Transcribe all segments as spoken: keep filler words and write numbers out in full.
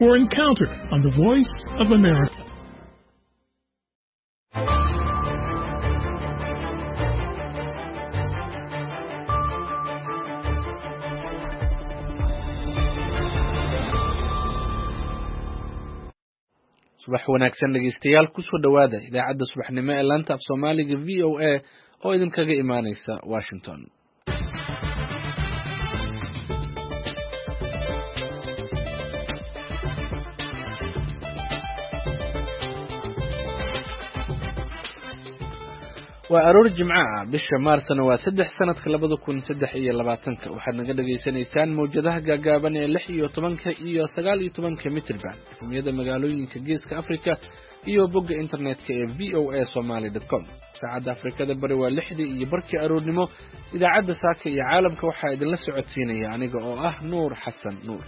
or Encounter on the Voice of America. subax wanaagsan dhegeystayaal ku soo dhawaada idaacadda subaxnimo ee laanta af Soomaaliga V O A oo idinkaga imaaneysa Washington. waa aroor jimca ah bisha maarsna waa saddex sanadka labada kun saddex iyo labaatanka waxaad naga dhageysanaysaan mowjadaha gaagaaban ee lix iyo tobanka iyo sagaal iyo tobanka mitirban efemiyada magaalooyinka geeska Afrika iyo bogga internetka ee v o a somali dot com. saacadda Afrikada bari waa lixdii iyo barkii aroornimo. idaacadda saaka iyo caalamka waxaa idinla socodsiinaya aniga oo ah Nuur Xasan Nuur.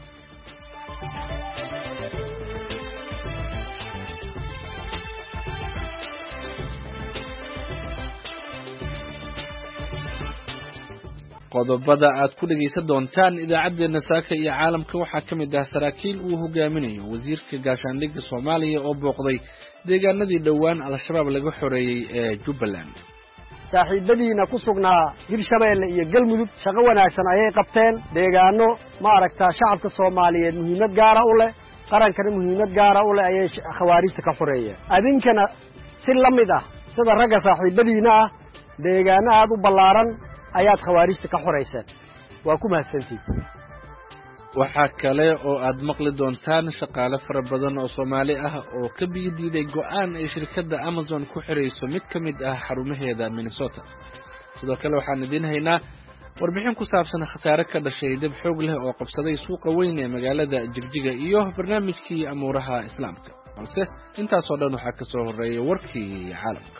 qodobada aad ku dhageysan doontaan idaacadeena saaka iyo caalamka waxaa kamid ah saraakiil uu hogaaminayo wasiirka gaashaandhigga Soomaaliya oo booqday deegaanadii dhawaan al-shabaab laga xoreeyay ee Jubbaland. saaxiibadiina ku sugnaa Hirshabeelle iyo Galmudug shaqo wanaagsan ayay qabteen. deegaano ma aragtaa shacabka Soomaaliyeed muhiimad gaar ah u leh, qarankana muhiimad gaar ah u leh ayay khawaarijta ka xoreeyeen. adinkana si lamid ah sida ragga saaxiibadiina ah deegaano aad u ballaaran ayaad khawaarijta ka xoreyseen. waa ku mahadsantiin. waxaa kale oo aad maqli doontaan shaqaale fara badan oo Soomaali ah oo ka biidiiday go'aan ay shirkadda Amazon ku xireyso mid ka mid ah xarumaheeda Minnesota. sidoo kale waxaan idin haynaa warbixin ku saabsan khasaare ka dhashay dab xoog leh oo qabsaday suuqa weyn ee magaalada Jigjiga iyo barnaamijkii amuuraha Islaamka. balse intaas oo dhan waxaa ka soo horeeyay warkii caalamka.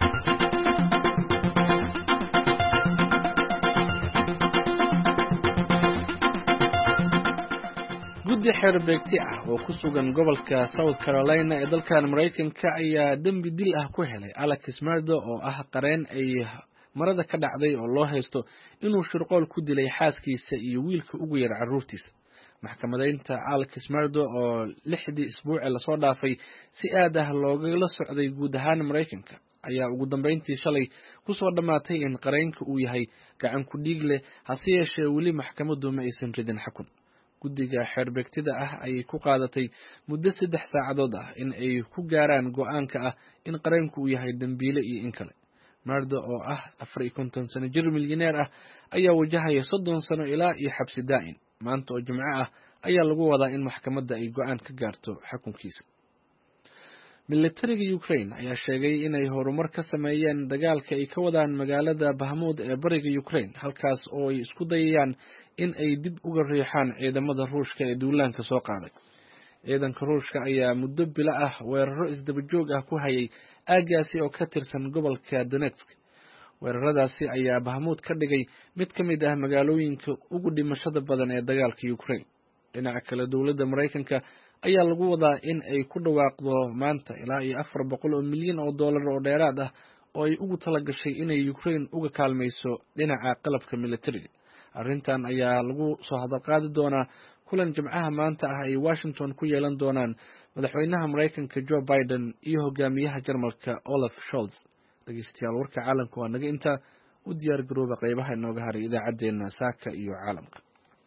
guddi xeerbeegti ah oo ku sugan gobolka South Carolina ee dalkan Mareykanka ayaa dambi dil ah ku helay Alex Murdo oo ah qareen ay marada ka dhacday oo loo haysto inuu shirqool ku dilay xaaskiisa iyo wiilka ugu yar carruurtiisa. maxkamadeynta Alex Murdo oo lixdii isbuuc la soo dhaafay si aad ah looga socday guud ahaan Mareykanka ayaa ugu dambeyntii shalay ku soo dhamaatay in qareenka uu yahay gacan ku dhiig leh, hase yeeshee weli maxkamaddu ma aysan ridin xukun. guddiga xeerbeegtida ah ayay ku qaadatay muddo saddex saacadood ah in ay ku gaaraan go'aanka ah in qareenku uu yahay dambiile iyo in kale. Murdo oo ah afar iyo konton sano jir milyaneer ah ayaa wajahaya soddon sano ilaa iyo xabsi daa'in. maanta oo jimco ah ayaa lagu wadaa in maxkamadda ay go'aan ka gaarto xukunkiisa. militariga Ukraine ayaa sheegay inay horumar ka sameeyeen dagaalka ay ka wadaan magaalada Bahmud ee bariga Ukraine, halkaas oo ay isku dayayaan in ay dib uga riixaan ciidamada Ruushka ee duulaanka soo qaaday. ciidanka Ruushka ayaa muddo bilo ah weeraro isdaba joog ah ku hayay aagaasi oo ka tirsan gobolka Donetsk. weeraradaasi ayaa Bahmud ka dhigay mid ka mid ah magaalooyinka ugu dhimashada badan ee dagaalka Ukraine. dhinaca kale dowladda Mareykanka ayaa lagu wadaa in ay ku dhawaaqdo maanta ilaa iyo afar boqol oo milyan oo dollar oo dheeraad ah oo ay ugu talagashay inay Ukraine uga kaalmayso dhinaca qalabka militariga. arrintan ayaa lagu soo hadal qaadi doonaa kulan jimcaha maanta ah ay Washington ku yeelan doonaan madaxweynaha Mareykanka Joe Biden iyo hogaamiyaha Jarmalka Olaf Scholz. dhageystayaal warka caalamka waa naga inta u diyaar garooba qaybaha inooga haray idaacadeena saaka iyo caalamka.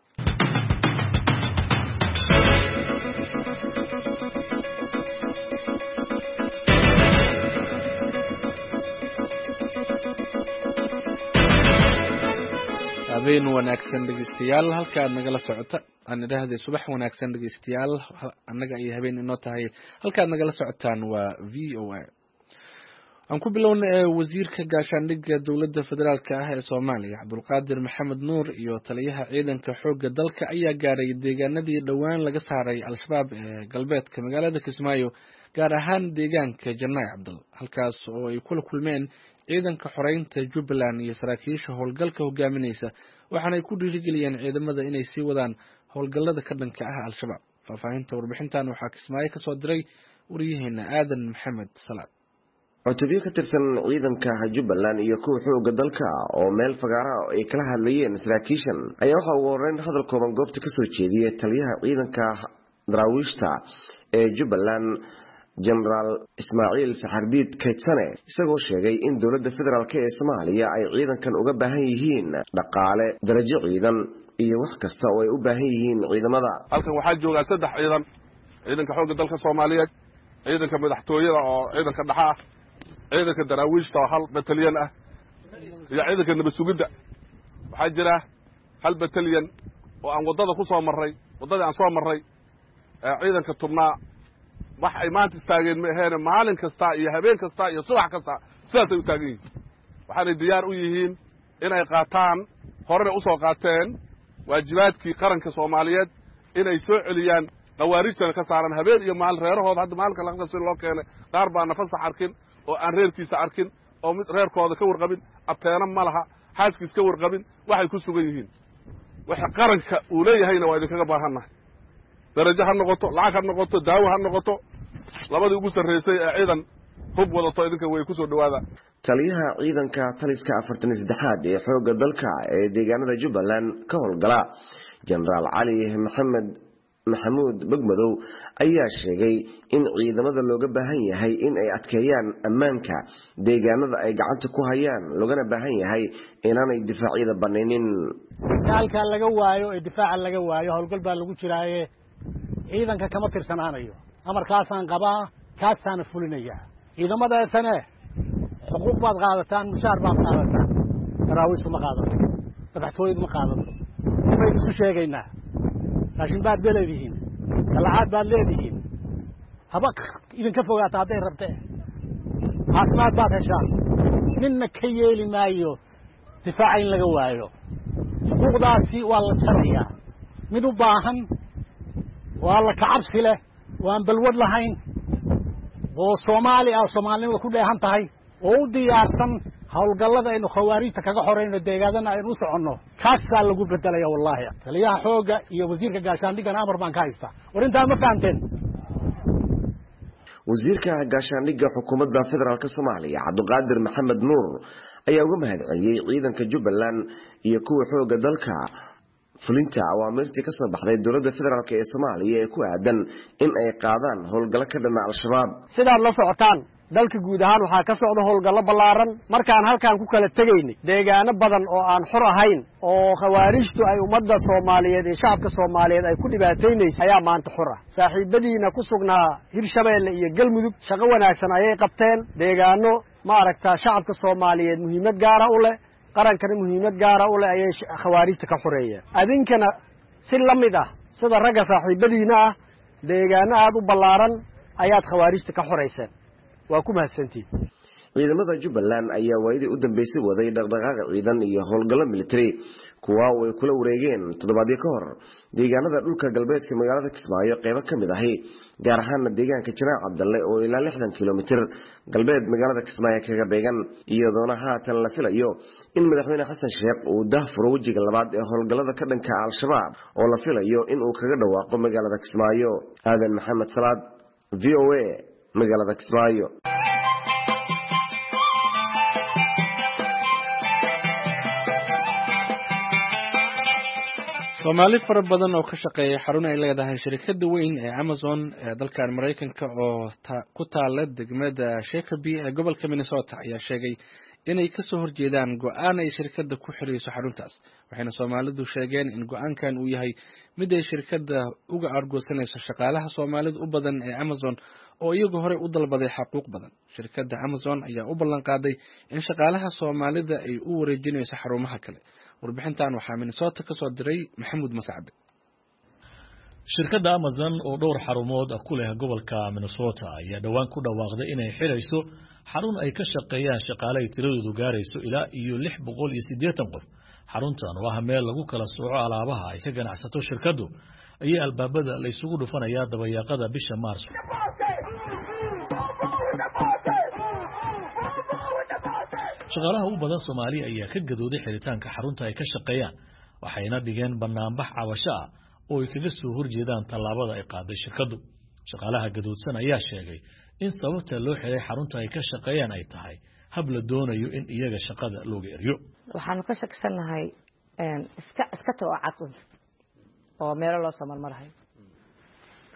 habeen wanaagsan dhegeystayaal halka aad nagala socota aan idhaahday subax wanaagsan dhegeystayaal annaga ay habeen inoo tahay halka aad nagala socotaan waa V O A. aan ku bilownay wasiirka gaashaandhigga dowladda federaalka ah ee Soomaaliya Cabdulqaadir Maxamed Nuur iyo taliyaha ciidanka xoogga dalka ayaa gaaray deegaanadii dhawaan laga saaray al-shabaab ee galbeedka magaalada Kismaayo, gaar ahaan deegaanka Janay Cabdal, halkaas oo ay kula kulmeen ciidanka xoreynta Jubbaland iyo saraakiisha howlgalka hogaaminaysa, waxaana ay ku dhiirigeliyeen ciidamada inay sii wadaan howlgallada ka dhanka ah al-shabaab. faahfaahinta warbixintan waxaa Kismaayo ka soo diray wariyaheena Aadan Maxamed Salaad. cutubyo ka tirsan ciidanka Jubbaland iyo kuwa xoogga dalka oo meel fagaara ay kala hadlayeen saraakiishan ayaa waxa uu horeyn hadal kooban goobta ka soo jeediyay taliyaha ciidanka daraawiishta ee Jubbaland General Ismaaciil Saxardiid Kaydsane isagoo sheegay in dowladda federaalka ee Soomaaliya ay ciidankan uga baahan yihiin dhaqaale darajo ciidan iyo wax kasta oo ay u baahan yihiin ciidamada. halkan waxaa jooga saddex ciidan ciidanka xoogga dalka Soomaaliyeed ciidanka madaxtooyada oo ciidanka dhaxa ah ciidanka daraawiishta oo hal batalyan ah iyo ciidanka nabad sugidda waxaa jira hal batalyan oo aan wadada ku soo maray wadada aan soo maray ciidanka tubnaa wax ay maanta istaageen ma ahayn maalin kasta iyo habeen kasta iyo subax kasta sidaas ay u taagan yihiin waxaanay diyaar u yihiin inay qaataan horena u soo qaateen waajibaadkii qaranka Soomaaliyeed inay soo celiyaan qawaarijna ka saaran habeen iyo maalin reerahooda hadda maalinka laqda si loo keenay qaar baa nafas arkin oo aan reerkiisa arkin oo mid reerkooda ka warqabin abteena ma laha xaaskiis ka warqabin waxay ku sugan yihiin waxa qaranka uu leeyahayna waa idinkaga baahanahay darajo ha noqoto lacag ha noqoto daawo ha noqoto labadii ugu sarreysay ee ciidan hub wadato idinka way ku soo dhawaada. taliyaha ciidanka taliska afartan iyo saddexaad ee xoogga dalka ee deegaanada Jubbaland ka howlgala General Ali Maxamed Maxamuud Bagmadow ayaa sheegay in ciidamada looga baahan yahay in ay adkeeyaan ammaanka deegaanada ay gacanta ku hayaan loogana baahan yahay inaanay difaacyada baneenin. halka laga waayo ee difaaca laga waayo howlgal baa lagu jiraaye ciidanka kama tirsanaanayo amarkaasaan qabaa kaasaan fulinaya ciidamada tane xuquuq baad qaadataan mushaar baad qaadataan daraawiis ma qaadato madaxtooyadu ma qaadato way isu sheegaynaa laakiin baad leedihiin talacaad baad leedihiin haba idinka fogaata hadday rabtee caafimaad baad heshaan ninna ka yeeli maayo difaaca in laga waayo xuquuqdaasi waa la jarayaa mid u baahan waa la kacabsi leh waan balwad lahayn oo Soomaali ah Soomaalnimada ku dheehan tahay oo u diyaarsan hawlgallada aynu khawaarijta kaga xoreyno deegaadana aynu u soconno kaasaa lagu bedelaya wallahi taliyaha xooga iyo wasiirka gaashaandhigana amar baan ka haystaa warintaan ma fahanteen. wasiirka gaashaandhigga xukuumadda federaalka Soomaaliya Cabduqaadir Maxamed Nuur ayaa uga mahadceliyay ciidanka Jubbaland iyo kuwa xooga dalka fulinta awaamirtii ka soo baxday dowladda federaalka ee Soomaaliya ee ku aadan in ay qaadaan howlgal ka dhan al-shabaab. sidaad la socotaan dalka guud ahaan waxaa ka socda howlgallo ballaaran markaan halkaan ku kala tagaynay deegaano badan oo aan xor ahayn oo khawaarijtu ay ummadda Soomaaliyeed ee shacabka Soomaaliyeed ay ku dhibaataynayso ayaa maanta xor ah. saaxiibadiina ku sugnaa Hirshabeelle iyo Galmudug shaqo wanaagsan ayay qabteen deegaano ma aragtaa shacabka Soomaaliyeed muhiimad gaar ah u leh qarankana muhiimad gaar ah u leh ayay khawaarijta ka xoreeyeen. adinkana si lamid ah sida ragga saaxiibadiina ah deegaano aad u ballaaran ayaad khawaarijta ka xoreyseen waa ku mahadsantiin. ciidamada Jubbaland ayaa waayadii u dambeysay waday dhaqdhaqaaq ciidan iyo howlgallo military kuwa ay kula wareegeen toddobaadyo ka hor deegaanada dhulka galbeedka magaalada Kismaayo qaybo kamid ah gaar ahaan deegaanka Janaac Cabdalle oo ilaa lixdan kiiloomitir galbeed magaalada Kismaayo kaga beegan iyadoona haatan la filayo in madaxweyne Xasan Sheekh uu daahfuro wajiga labaad ee howlgallada ka dhanka al-shabaab oo la filayo in uu kaga dhawaaqo magaalada Kismaayo. Aadan Maxamed Salaad V O A magaalada Kismaayo. Soomaali fara badan oo ka shaqeeya xarun ay leedahay shirkadda weyn ee Amazon ee dalka Mareykanka oo ku taala degmada Shakopee ee gobolka Minnesota ayaa sheegay inay ka soo horjeedaan go'aan ay shirkadda ku xirayso xaruntaas waxayna Soomaalidu sheegeen in go'aankan uu yahay mid ay shirkadda uga argoosanayso shaqaalaha Soomaalida u badan ee Amazon oo iyagu hore u dalbaday xuquuq badan. shirkadda Amazon ayaa u ballan qaaday in shaqaalaha Soomaalida ay u wareejinayso xarumaha kale. warbixintan waxaa Minnesota ka soo diray Maxamuud Mascad. shirkadda Amazon oo dhowr xarumood ku leh gobolka Minnesota ayaa dhawaan ku dhawaaqday inay xirayso xarun ay ka shaqeeyaan shaqaale tiradoodu gaarayso ilaa iyo lix boqol iyo siddeetan qof. xaruntan waa meel lagu kala sooco alaabaha ay ka ganacsato shirkaddu ayaa albaabada la isugu dhufanayaa dabayaaqada bisha Maarso. shaqaalaha u badan Soomaaliya ayaa ka gadooday xiritaanka xarunta ay ka shaqeeyaan waxayna dhigeen banaanbax cabasho ah oo ay kaga soo horjeedaan tallaabada ay qaaday shirkaddu. shaqaalaha gadoodsan ayaa sheegay in sababta loo xiray xarunta ay ka shaqeeyaan ay tahay hab la doonayo in iyaga shaqada looga eriyo. waxaanu ka shaksanahay iska iska tabaacad oo meel loo soo marmarayo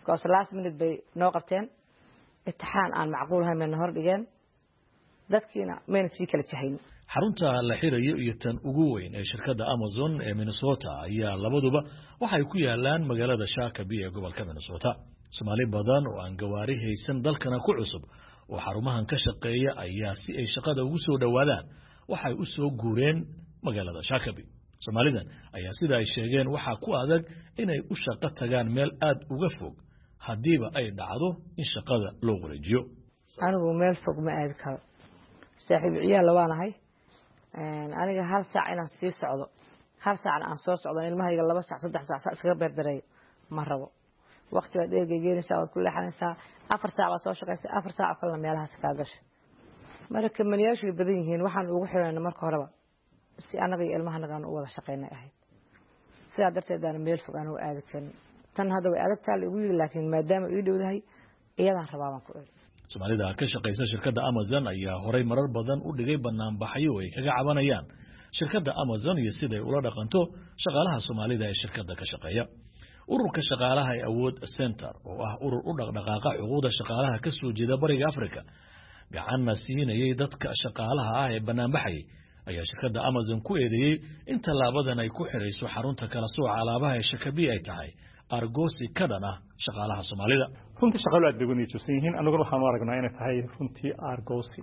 because last minute bay noo qabteen imtixaan aan macquul ahayn bayna hor dhigeen dadkiina mayna sii kala jahayn xarunta la xirayo iyo tan ugu weyn ee shirkadda Amazon ee Minnesota ayaa labaduba waxay ku yaalaan magaalada Shakopee ee gobolka Minnesota Soomaali badan oo aan gawaari haysan dalkana ku cusub oo xarumahan ka shaqeeya ayaa si ay shaqada ugu soo dhawaadaan waxay u soo guureen magaalada Shakopee Soomaalidan ayaa sida ay sheegeen waxa ku adag inay u shaqo tagaan meel aad uga fog hadiiba ay dhacdo in shaqada loo wareejiyo anigu meel fog ma aad karo saaxiib ciyaal labaanahay een aniga hal saac inaan sii socdo hal saac aan soo socdo ilmahayga laba saac saddex saac iskaga beerdaray ma rabo waqtiga dheergeynaysa oo kullu xalaysa afar saac baad soo shaqaysay afar saac kala meelahaas ka gashay marka maniyaashu badan yihiin waxaan ugu xirnaa marka horeba si anaga ilmahanaga aan u wada shaqeynay ahayd sidaa darteed aan meel fog aan u aadi karin tan hadda way adagtaa ugu yiri laakiin maadaama uu dhowdahay iyadaan rabaan ku eed Soomaalida ka shaqeysa shirkadda Amazon ayaa horay marar badan u dhigay banaanbaxyo ay kaga cabanayaan shirkadda Amazon iyo sida ay ula dhaqanto shaqaalaha Soomaalida ee shirkadda ka shaqeeya ururka shaqaalaha ee Awood Center oo ah urur u dhaqdhaqaaqa xuquuqda shaqaalaha ka soo jeeda bariga Afrika gacanna siinayay dadka shaqaalaha ah ee banaanbaxay ayaa shirkadda Amazon ku eedeeyay in talaabadan ay ku xireyso xarunta kala sooca alaabaha ee Shakopee ay tahay argoosi ka dhan ah shaqaalaha Soomaalida runtii shaqaale aad bay u niijoosan yihiin anagu waxaan u aragnaa inay tahay runtii argoosi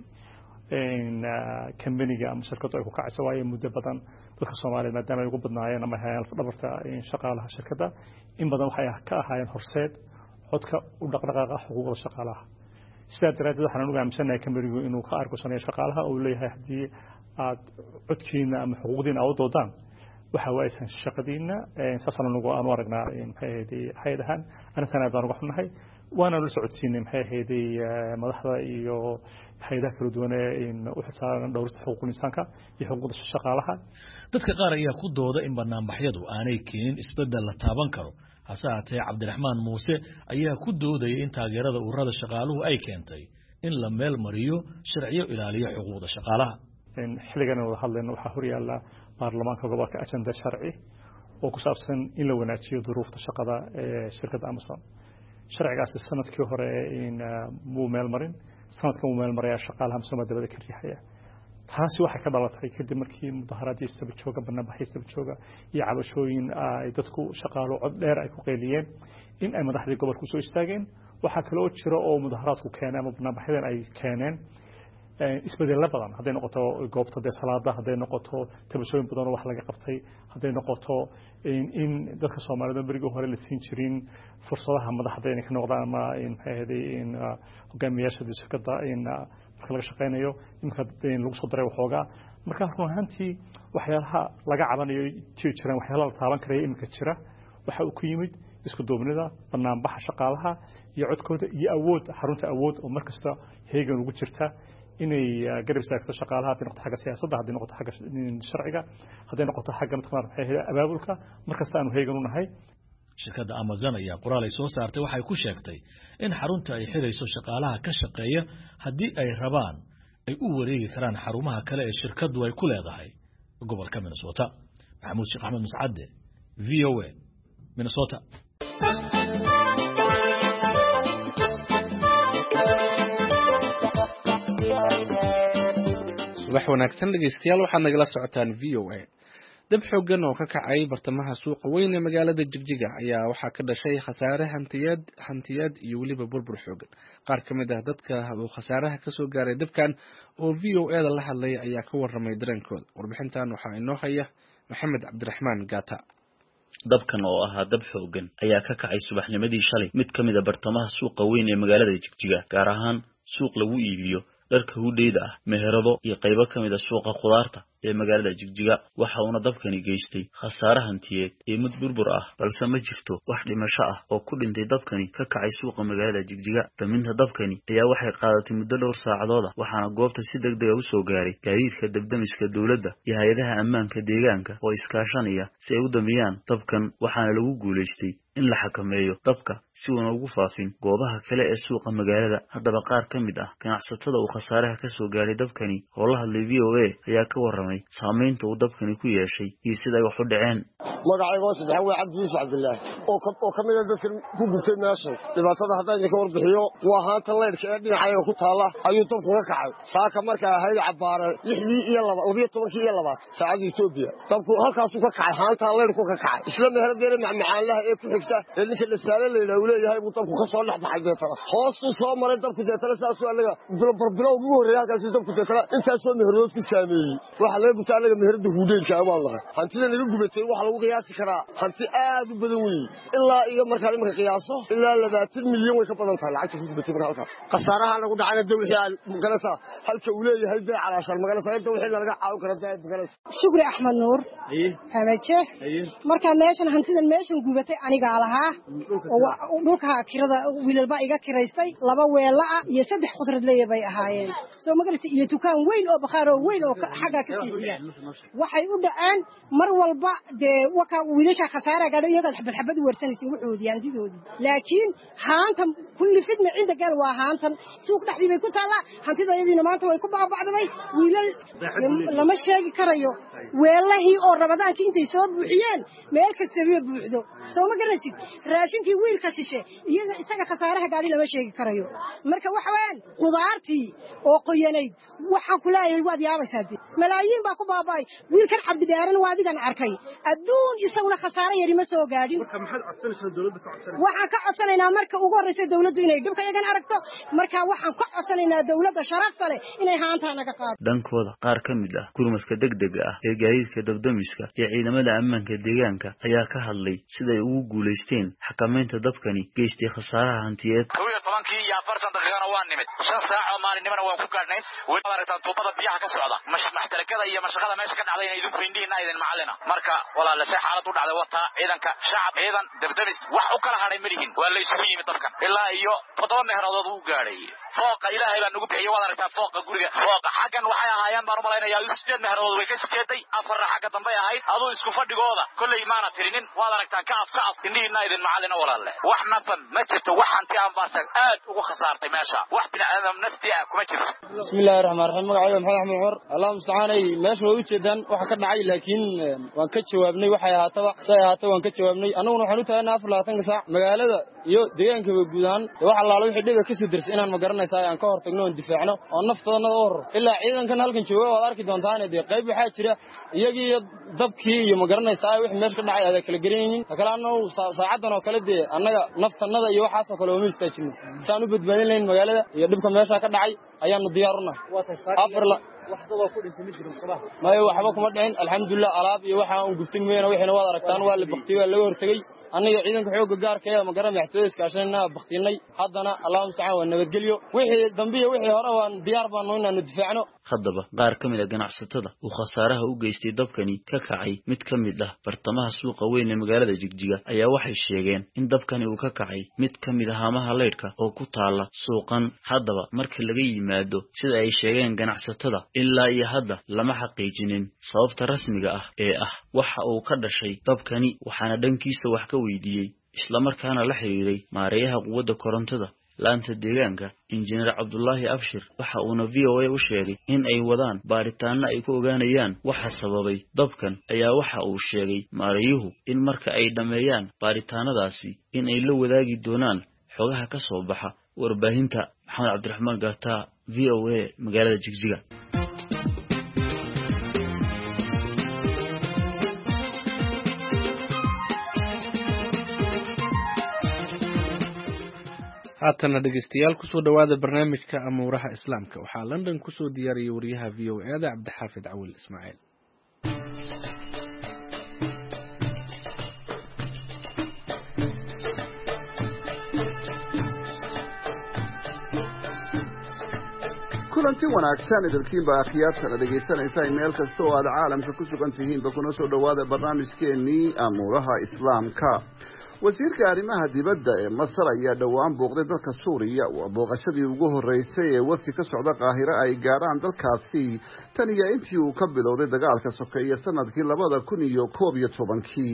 in company-ga ama shirkaddu ay ku kacayso waayo muddo badan dadka Soomaaliyeed maadaama ay ugu badnaayeen ama hay'ad dhabarta in shaqaalaha shirkadda in badan waxay ka ahaayeen horseed codka u dhaqdhaqaaqa xuquuqda shaqaalaha sidaa daraadeed waxaan ugu aaminsanahay company-gu inuu ka argoosanayo shaqaalaha oo leeyahay hadii aad codkiina ama xuquuqdiina aad doodaan waxa waaysan shaqadiina saasana nagu aan u aragnaa in hay'adii hay'adahan ana sanadaan uga xunnahay waana la socodsiinay maxay hay'adii madaxda iyo hay'adaha kala duwan ee in u xisaaran dhowrista xuquuqul insaanka iyo xuquuqda shaqaalaha dadka qaar ayaa ku dooda in barnaamijyadu aanay keenin isbedel la taaban karo hase haatee Cabdiraxmaan Muuse ayaa ku doodayay in taageerada ururada shaqaaluhu ay keentay in la meel mariyo sharciyo ilaaliyo xuquuqda shaqaalaha in xiligan wada hadlayno waxa hor yaala baarlamaanka gobolka ajanda sharci oo ku saabsan in la wanaajiyo duruufta shaqada ee shirkadda Amazon sharcigaasi sanadkii hore in muu meel marin sanadkan uu meel maraya shaqaalaha Amazon dabada ka riixaya taasi waxa ka dhalatay kadib markii mudaharaadii isdaba jooga barnaamijyo isdaba jooga iyo cabashooyin ay dadku shaqaalo cod dheer ay ku qeyliyeen in ay madaxdii gobolku soo istaageen waxa kale oo jira oo mudaharaadku keenay ama barnaamijyadan ay keeneen isbedel badan haday noqoto goobta salaada haday noqoto tabashooyin badan oo wax laga qabtay haday noqoto in dadka Soomaalida bariga hore la siin jirin fursadaha madaxda inay ka noqdaan ama in hay'adii in hogaamiyaasha shirkadda in marka laga shaqeynayo imka in lagu soo daray waxooga marka ruuxantii waxyaalaha laga cabanayo jiraan waxyaalaha la taaban karay imka jira waxa uu ku yimid isku duubnida barnaamijka shaqaalaha iyo codkooda iyo awood xarunta awood oo markasta heegan ugu jirta inay garab saarto shaqaalaha hadii noqoto xagga siyaasadda hadii noqoto xagga sharciga hadii noqoto xagga matqaar abaabulka markasta aanu heegan u nahay shirkadda Amazon ayaa qoraal ay soo saartay waxay ku sheegtay in xarunta ay xirayso shaqaalaha ka shaqeeya hadii ay rabaan ay u wareegi karaan xarumaha kale ee shirkaddu ay ku leedahay gobolka Minnesota Maxamuud Sheekh Ahmed Mascade V O A Minnesota wax wanaagsan dhageystayaal waxaad nagala socotaan V O A dab xooggan oo ka kacay bartamaha suuqa weyn ee magaalada Jigjiga ayaa waxaa ka dhashay khasaare hantiyeed hantiyeed iyo waliba burbur xooggan qaar kamid ah dadka oo khasaaraha ka soo gaaray dabkan oo V O A la hadlay ayaa ka waramay dareenkooda warbixintan waxaa inoo haya Maxamed Cabdiraxmaan Gata dabkan oo ahaa dab xooggan ayaa ka kacay subaxnimadii shalay mid kamid ah bartamaha suuqa weyn ee magaalada Jigjiga gaar ahaan suuq lagu iibiyo dharka hudheeda ah meherado iyo qaybo kamid ah suuqa khudaarta ee magaalada Jigjiga waxa uu dabkani geystay khasaare hantiyeed iyo mid burbur ah balse ma jirto wax dhimasho ah oo ku dhintay dabkani ka kacay suuqa magaalada Jigjiga daminta dabkani ayaa waxay qaadatay muddo dhowr saacadood ah waxaana goobta si degdeg ah u soo gaaray gaadiidka dabdamiska dawladda iyo hay'adaha ammaanka deegaanka oo iskaashanaya si ay u damiyaan dabkan waxaana lagu guuleystay in la xakameeyo dabka si uuna ugu faafin goobaha kale ee suuqa magaalada. Haddaba qaar ka mid ah ganacsatada uu khasaaraha ka soo gaaray dabkani oo la hadlay V O A ayaa ka warramay saamaynta uu dabkani ku yeeshay iyo sida ay wax u dhaceen. magacayga waa saddex way Cabdi Yuusuf Cabdullaahi oo oo ka mid ah dadka ku gubtay meesha dhibaatada haddaan idinka warbixiyo waa haanta leerka ee dhinacayga ku taala ayuu dabku ka kacay saaka markaa ahayd cabaare lixdii iyo laba iyo tobankii iyo laba saacadii Itoobiya dabku halkaas uu ka kacay haanta leerku ka kacay isla meherdeena macmacaanlaha ee ku xigta ee ninka la saale leeyahay uu leeyahay uu dabku ka soo dhaxbaxay deetana hoos uu soo maray dabku deetana saas oo anaga bilbilow ugu horeeyay halkaas dabku deetana intaas soo meherood ku saameeyay waxa laga gubtay anaga meherada guudeelka ama Allah hantida lagu gubatay waxa lagu qiyaasi karaa hanti aad u badan weey ilaa iyo markaa marka qiyaaso ilaa labaatan milyan way ka badan tahay lacagta ku gubatay markaa halkaas khasaaraha lagu dhacay dawixii aan magalasa halka uu leeyahay bay calaashan magalasa dawixii laga caawin karo dad magalasa Shukri Ahmed Nuur hamaje marka meeshan hantidan meeshan gubatay aniga lahaa oo dhulka kirada wiilba iga kiraystay laba weela iyo saddex qudrad leeyahay ahaayeen soo magalasa iyo dukaan weyn oo bakhaaro weyn oo xaga ka siiyay waxay u dhaceen mar walba de waka wiilasha khasaara gaadho iyaga xabad xabad warsanaysa wuxuudii hantidoodii laakiin haantan kulli fidna cinda gal waa haantan suuq dhaxdii bay ku taala hantidayadiina maanta way ku baabacday wiilal lama sheegi karayo weelahii oo rabadaankii intay soo buuxiyeen meel kasta way buuxdo soo ma garanaysid raashinkii wiilka shishe iyaga isaga khasaaraha gaadhi lama sheegi karayo marka waxa weeyaan qudaartii oo qoyanayd waxa ku leeyahay waad yaabaysaa malaayiin baa ku baabay wiilkan Cabdi Dheeran waa adigan arkay adduun isaguna khasaare yari ma soo gaadhin marka maxad codsanaysaa dawladda ka codsanaysaa waxaan ka codsanaynaa marka ugu horreysay dawladdu inay dhibka iyagan aragto marka waxaan ka codsanaynaa dawladda sharafta leh inay haantaa naga qaado dhankooda qaar ka mid ah gurmadka degdega ah ee gaadiidka dabdamiska iyo ciidamada ammaanka deegaanka ayaa ka hadlay sida ay ugu guuleysteen xakameynta dabkani geystay khasaaraha hantiyeed kow iyo tobankii iyo afartan daqiiqana waa nimid shan saac oo maalinimana waan ku gaadhnay weli aragtaan tuubada biyaha ka socda maxtarakada iyo mashaqada meesha ka dhacday inay idinku indhihiina idin macalina marka walaal se xaalad u dhacday wata ciidanka shacab ciidan dabdamis wax u kala hadhay malihin waa la isugu yimid dabkan ilaa iyo toddoba meherood uu gaadhay fooqa ilaahay baa nagu bixiyay wada aragtaa fooqa guriga fooqa xagan waxay ahaayeen baan u malaynayaa sideed meherood way ka sideeday afar xagga dambe ahayd aduu isku fadhigooda kulay maana tirinin wada aragtaa ka af ka af indhihiina idin macalina walaal wax nafan ma jirto wax hanti aan baasan aad ugu khasaartay meesha wax bini'aadam nafti ah kuma jiro bismillaahir rahmaanir rahiim magacayga maxamed axmed xor allah musta'aanay meesha way u jeedaan waxa ka dhacay laakiin waan ka jawaabnay waxay ahaataba say ahaataba waan ka jawaabnay annaguna waxaan u taagnaa afar iyo labaatan saac magaalada iyo deegaanka guudaan wax allaala wixii dhiba ka soo dirsay inaan ma garanaysaa aan ka hortagno oo difaacno oo naftooda oo hor ilaa ciidankan halkan jooga waad arki doontaan ee qayb waxa jira iyagii dabkii iyo ma garanaysaa wixii meesha ka dhacay aad kala gareeyeen takalaano saacadan oo kale de annaga naftanada iyo waxaas oo kale oo miistaajino saan u badbaadin lahayn magaalada iyo dhibka meesha ka dhacay ayaanu diyaaruna afar la waxdaba ku dhintay mid jirin sabah ma waxba kuma dhicin alxamdulillah alaab iyo waxa uu gubtay meena wixina waad aragtaan waa la baqtiyay waa laga hortagay aniga ciidanka xooga gaarka ah ma garan maxtooyada iskaashanayna baqtinay haddana allah subhanahu wa nabadgeliyo wixii dambiye wixii hore waan diyaar baan noo inaan difaacno haddaba qaar ka mid ah ganacsatada uu khasaaraha u geystay dabkani ka kacay mid ka mid ah bartamaha suuqa weyn ee magaalada Jigjiga ayaa waxay sheegeen in dabkani uu ka kacay mid ka mid ah haamaha leydhka oo ku taala suuqan haddaba markii laga yimaado sida ay sheegeen ganacsatada ilaa iyo hadda lama xaqiijinin sababta rasmiga ah ee ah waxa uu ka dhashay dabkani waxaana dhankiisa wax ka weydiiyey isla markaana la xiriiray maareeyaha quwadda korontada laanta deegaanka injineer Cabdullaahi Abshir waxa uuna V O A u sheegay in ay wadaan baaritaano ay ku ogaanayaan waxa sababay dabkan ayaa waxa uu sheegay maareeyuhu in marka ay dhameeyaan baaritaanadaasi in ay la wadaagi doonaan xogaha ka soo baxa warbaahinta Maxamed Cabdiraxmaan Gaata V O A magaalada Jigjiga haatana dhegeystayaal kusoo dhawaada barnaamijka amuuraha islaamka waxaa London kusoo diyaariyay wariyaha V O A da Cabdixaafid Cawil Ismaaciil kulanti wanaagsan idilkiinba akhyaarta la dhegaysanaysa meel kasta oo aad caalamka ku sugan tihiinba kuna soo dhawaada barnaamijkeenii amuuraha islaamka wasiirka arrimaha dibadda ee Masar ayaa dhawaan booqday dalka Suuriya waa booqashadii ugu horeysay ee wafdi ka socda Qaahira ay gaaraan dalkaasi tan iyo intii uu ka bilowday dagaalka sokeeye sanadkii labada kun iyo koob iyo tobankii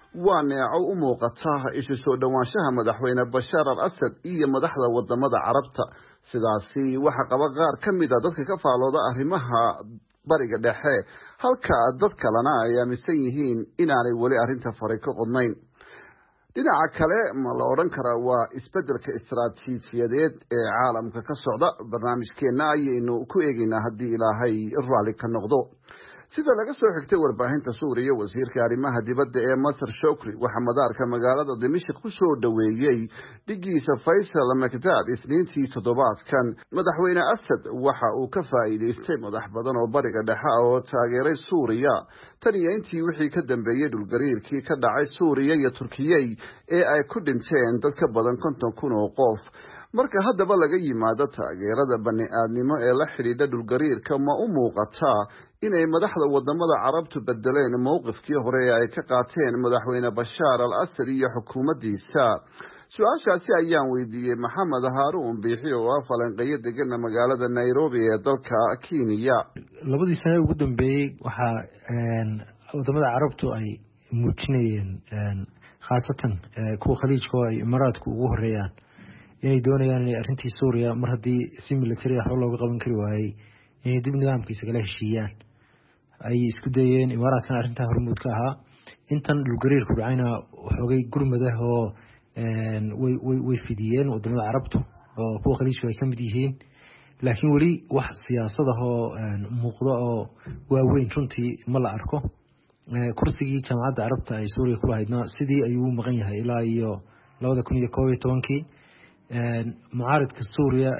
waa neeco u muuqata isu soo dhowaanshaha madaxweyne bashaar al asad iyo madaxda wadamada carabta sidaasi waxa qaba qaar ka mid a dadka ka faalooda arrimaha bariga dhexe halka dad kalena ay aaminsan yihiin inaanay weli arrinta faray ka qodnayn dhinaca kale ma la odhan karaa waa isbeddelka istaraatiijiyadeed ee caalamka ka socda barnaamijkeenna ayaynu ku eegaynaa haddii ilaahay raalli ka noqdo sida laga soo xigtay warbaahinta suuriya wasiirka arrimaha dibadda ee masar shukri waxaa madaarka magaalada dimashq ku soo dhoweeyey dhigiisa faysal makdad isniintii toddobaadkan madaxweyne asad waxa uu ka faa'iidaystay madax badan oo bariga dhexe oo taageeray suuriya tan iyo intii wixii ka dambeeyey dhulgariirkii ka dhacay suuriya iyo turkiyey ee ay ku dhinteen dad ka badan konton kun oo qof marka haddaba laga yimaado taageerada bani aadnimo ee la xidhiidha dhulgariirka ma u muuqataa inay madaxda wadamada carabtu bedeleen mowqifkii hore ee ay ka qaateen madaxweyne bashaar al asad iyo xukuumaddiisa su-aashaasi ayaan weydiiyey maxamed haaruun biixi oo ah falanqeeyo degana magaalada nairobi ee dalka kenya labadii sane ugu dambeeyey waxaa wadamada carabtu ay muujinayeen khaasatan kuwa khaliijka oo ay imaaraadku ugu horeeyaan inay doonayaan inay arrintii suuriya mar haddii si military ah looga qaban kari waayey inay dib nidaamkiisa kala heshiiyaan ay isku dayeen imaaraadkan arrintaa hormuud ka ahaa intan dhulgariirku dhacayna waxoogay gurmadah oo way way way fidiyeen wadamada carabtu oo kuwa khaliijku ay ka mid yihiin laakiin weli wax siyaasada oo muuqdo oo waaweyn runtii ma la arko kursigii jaamacadda carabta ay suuriya ku lahaydna sidii ayuu u maqan yahay ilaa iyo labada kun iyo koob iyo tobankii mucaaridka suuriya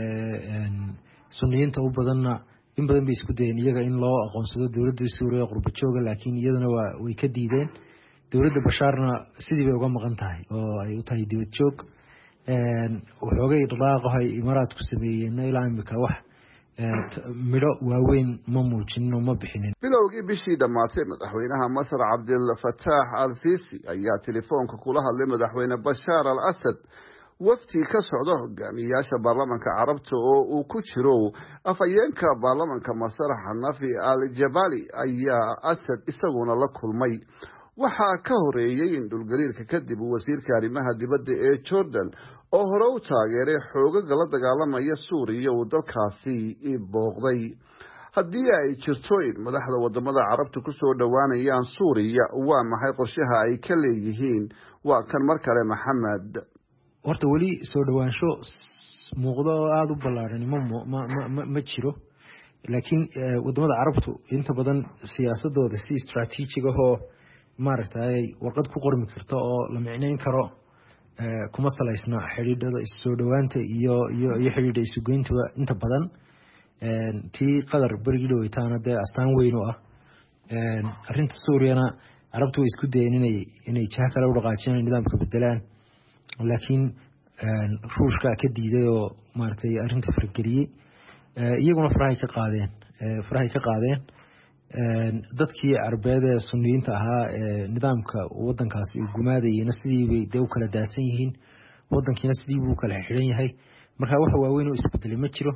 suniyiinta u badanna in badan bay isku dayeen iyaga in loo aqoonsado dowladda suuriya qurba jooga laakiin iyadana waa way ka diideen dowladda bashaarna sidii bay uga maqan tahay oo ay u tahay dibad joog waxoogay dhaqaaqo ay imaaraadku sameeyeen ilaa imika wax midho waaweyn ma muujinin oo ma bixinin bilowgii bishii dhammaatay madaxweynaha masar cabdilfataax al sisi ayaa telefoonka kula hadlay madaxweyne bashaar al asad wafti ka socda hogaamiyayaasha baarlamanka carabta oo uu ku jiro afhayeenka baarlamanka masar xanafi al jabali ayaa asad isaguna la kulmay waxaa ka horeeyey in dhulgariirka kadib uu wasiirka arrimaha dibadda ee jordan oo hore u taageeray xoogaga la dagaalamaya suuriya uu dalkaasi booqday haddii ay jirto in madaxda wadamada carabta ku soo dhowaanayaan suuriya waa maxay qorshaha ay ka leeyihiin waa kan mar kale maxamed horta weli soo dhowaansho muuqdo oo aada u ballaaran ma ma ma jiro laakiin wadamada carabtu inta badan siyaasadooda si istaraatiijig ah oo maaragtay warqad ku qormi karto oo la micnayn karo kuma salaysna xidhiidhada issoo dhowaanta iyo iyo iyo xidhiidha isugeyntuba inta badan tii qadar berigii dhaweytaana dee astaan weyn u ah arrinta suuriyana carabtu way isku dayeen inay inay jaha kale u dhaqaajiyaan nidaamka bedelaan laakiin ruushka ka diiday oo maaragtay arrinta fargeliyey iyaguna farahay ka qaadeen farahay ka qaadeen dadkii carbeed ee suniyiinta ahaa ee nidaamka wadankaasi uu gumaadayeyna sidii bay dee u kala daadsan yihiin wadankiina sidii buu kala xidhan yahay marka waxa waaweyn oo isbedelay ma jiro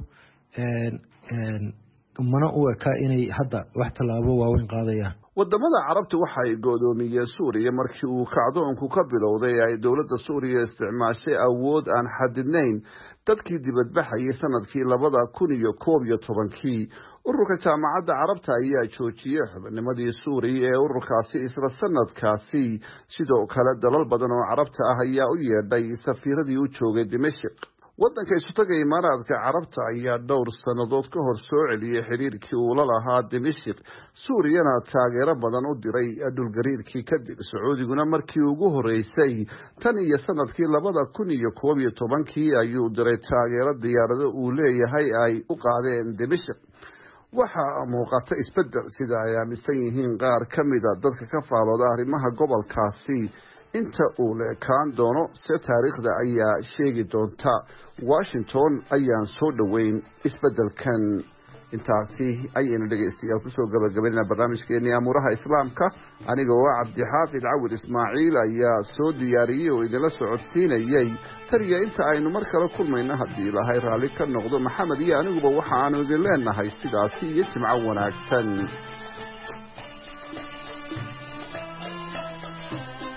mana u eka inay hadda wax tallaabo waaweyn qaadayaan wadamada carabta waxa ay goodoomiyeen suuriya markii uu kacdoonku ka bilowday ay dowladda suuriya isticmaashay awood aan xadidnayn dadkii dibadbaxayay sanadkii labada kun iyo koob iyo tobankii ururka jaamacadda carabta ayaa joojiyey xubinnimadii suuriya ee ururkaasi isla sanadkaasi sidoo kale dalal badan oo carabta ah ayaa u yeedhay safiiradii u joogay dimashq waddanka isutaga imaaraadka carabta ayaa dhowr sannadood ka hor soo celiyey xiriirkii uu la lahaa dimashq suuriyana taageero badan u diray dhulgariirkii kadib sacuudiguna markii ugu horeysay tan iyo sanadkii labada kun iyo koob iyo tobankii ayuu diray taageero diyaarado uu leeyahay ay u qaadeen dimashq waxaa muuqata isbedel sida ay aaminsan yihiin qaar ka mida dadka ka faalooda arrimaha gobolkaasi inta uu leekaan doono se taariikhda ayaa sheegi doonta washington ayaan soo dhoweyn isbedelkan intaasi ayaynu dhegaystayaal kusoo gabagabaynaa barnaamijkeenii amuuraha islaamka aniga oo cabdixaafid cawid ismaaciil ayaa soo diyaariyey oo idinla socodsiinayey taniya inta aynu mar kale kulmayno haddii ilaahay raalli ka noqdo maxamed iyo aniguba waxa aanu idin leenahay sidaasi iyo jimco wanaagsan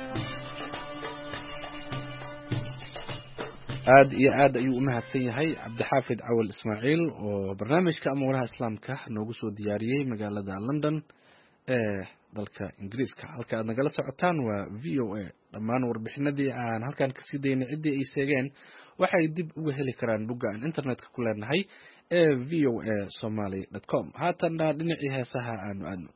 aad iyo aad ayuu u mahadsan yahay cabdixaafid cawal ismaaciil oo barnaamijka amuuraha islaamka noogu soo diyaariyey magaalada london ee dalka ingiriiska. halka aad nagala socotaan waa v o a. dhammaan warbixinadii aan halkan kasii daynay ciddii ay seegeen waxay dib uga heli karaan bogga aan internetka ku leenahay ee v o a somaly dot com. haatanna dhinacii heesaha aanu aadno.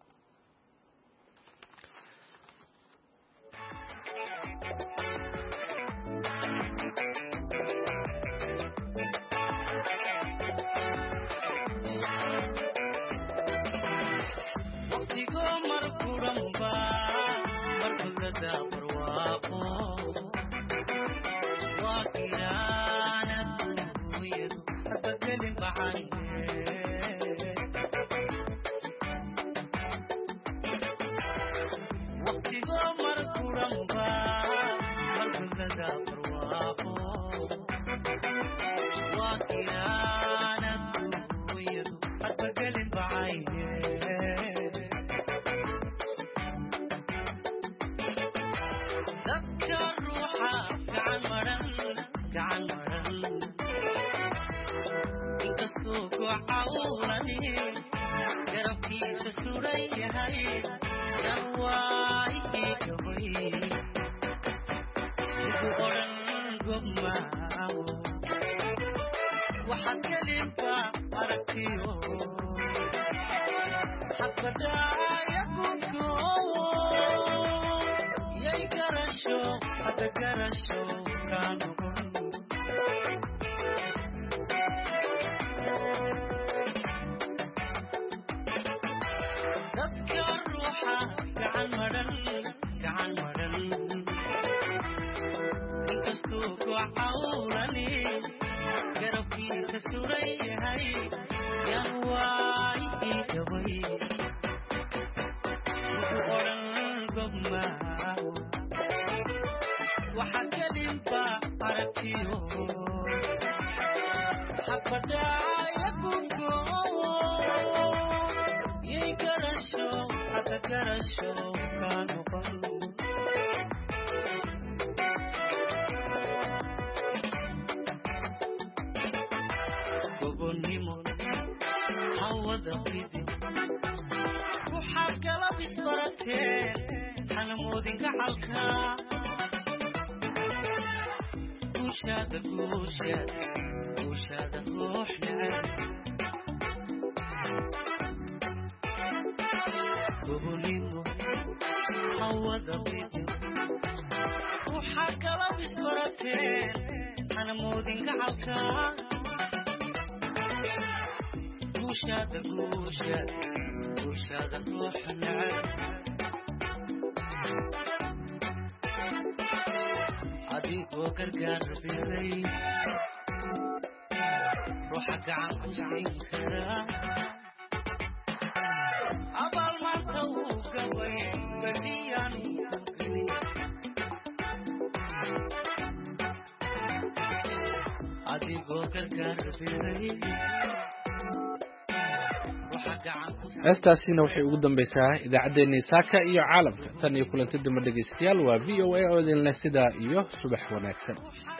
heestaasina waxay ugu dambaysaa idaacaddeenii saaka iyo caalamka. tan iyo kulanti dambe dhegaystayaal waa v o a oo idin leh sidaa iyo subax wanaagsan.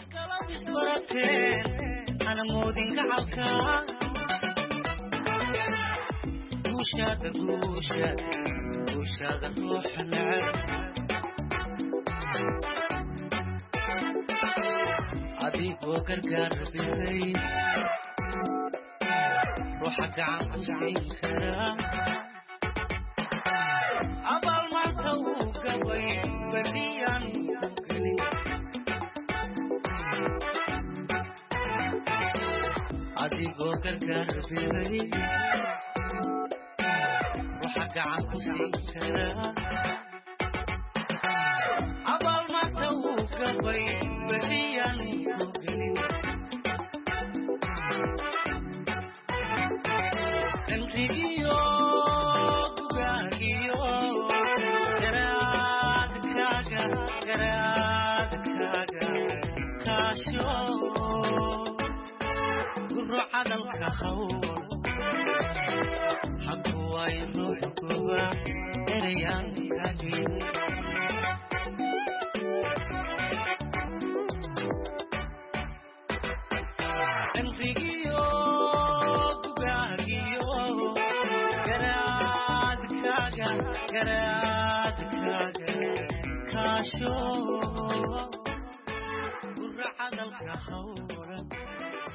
adigoo gargaar biday ruuxa gacan ku siin kara abaal maanta uu gabay badiyaan ku gelin adigoo gargaar biday ruuxa gacan ku siin kara abaal maanta uu gabay badiyaan ku gelin Enriyo Gugagio Garad Kaga Garad Kaga Kasho Guru Adal Kahaw Hakuwa Ruh Kuba Eriyan Kagin عمريو دقاقيو قراد كاغا قراد كاغا كاشو ورعد الكحورة